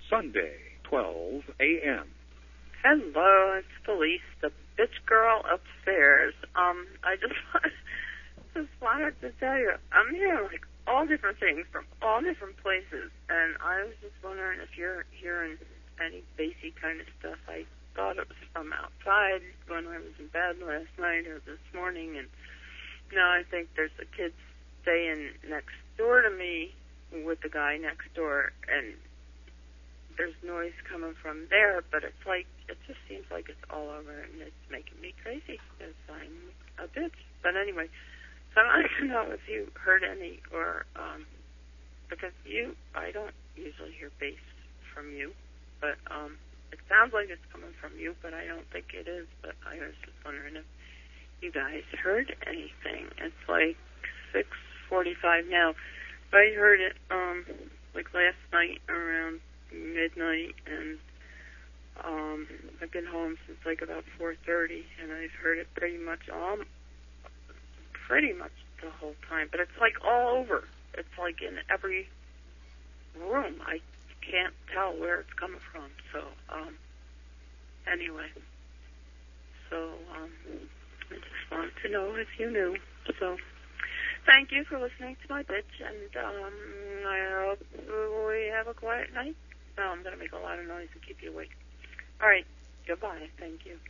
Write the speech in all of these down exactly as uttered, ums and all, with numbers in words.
Sunday, twelve a.m. Hello, it's Felice, the bitch girl upstairs. Um, I just, just wanted to tell you, I'm hearing like all different things from all different places, and I was just wondering if you're hearing any bassy kind of stuff. I thought it was from outside when I was in bed last night or this morning, and now I think there's a kid staying next door to me with the guy next door, and there's noise coming from there, but it's like, it just seems like it's all over, and it's making me crazy because I'm a bitch. But anyway, so I don't know if you heard any, or, um, because you, I don't usually hear bass from you, but, um, it sounds like it's coming from you, but I don't think it is, but I was just wondering if you guys heard anything. It's like six forty-five now. I heard it, um, like last night around midnight, and um, I've been home since like about four thirty, and I've heard it pretty much um, pretty much the whole time. But it's like all over. It's like in every room. I can't tell where it's coming from. So um, anyway, so um, I just wanted to know if you knew. So thank you for listening to my bitch, and um, I hope we have a quiet night. No, I'm going to make a lot of noise and keep you awake. All right. Goodbye. Thank you.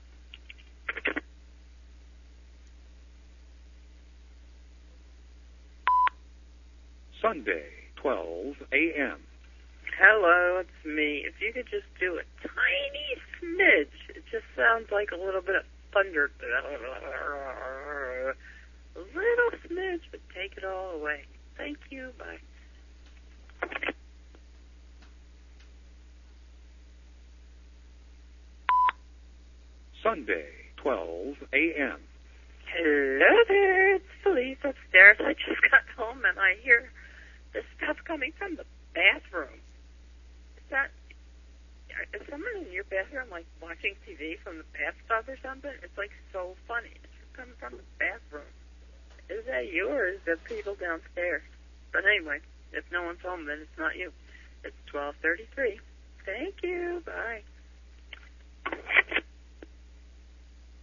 Sunday, twelve a.m. Hello, it's me. If you could just do a tiny smidge, it just sounds like a little bit of thunder. A little smidge, but take it all away. Thank you. Bye. Sunday, twelve a.m. Hello there, it's Felice upstairs. I just got home and I hear this stuff coming from the bathroom. Is that, is someone in your bathroom like watching T V from the bathtub or something? It's like so funny. It's just coming from the bathroom. Is that you or is there people downstairs? But anyway, if no one's home, then it's not you. It's twelve thirty-three. Thank you. Bye.